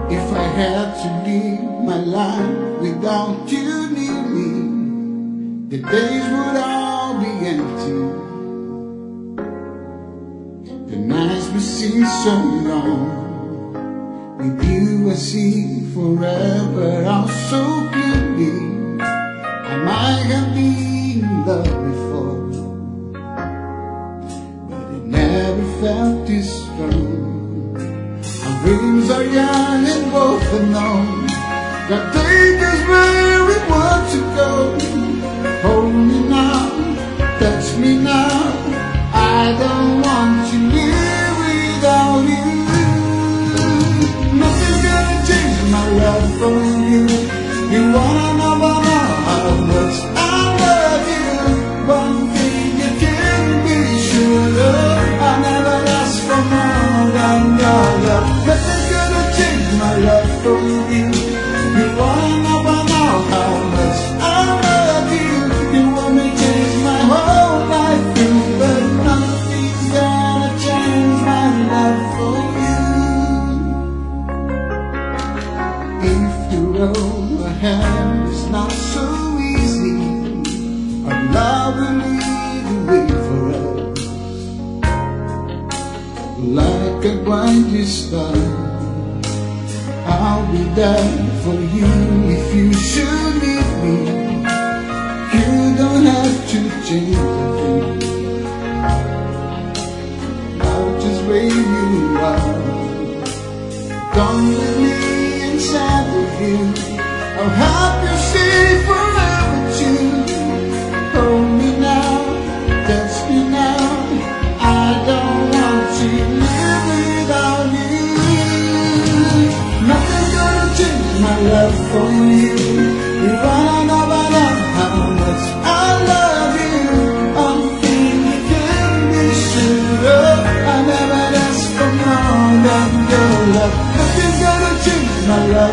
If I had to live my life without you near me, the days would all be empty. The nights would seem so long. With you I see forever all so clearly. I might have been in love before, but it never felt this strong. Our dreams are young and both unknown, that take us where we want to go. Hold me now, touch me now, I don't want to live without you. Nothing's gonna change my love for you. You wanna know about how much I love you. One thing you can be sure of, I never ask for more than your love. Nothing's gonna change my love for you. You wanna know about how much I love you. You want me to change my whole life through, but nothing's gonna change my love for you. If you roll a hand, it's not so easy. Our love will lead the way for us, like a blinded star. I'll be there for you if you should need me. You don't have to change a thing. I'll just where you are. Don't let me inside with you. I'll help you stay forever too. Hold me now, touch me now, I don't want to live without you. Nothing's gonna change my love for you. You wanna know about how much I love you. One thing you can be sure of, I never ask for more than your love. Nothing's gonna change my love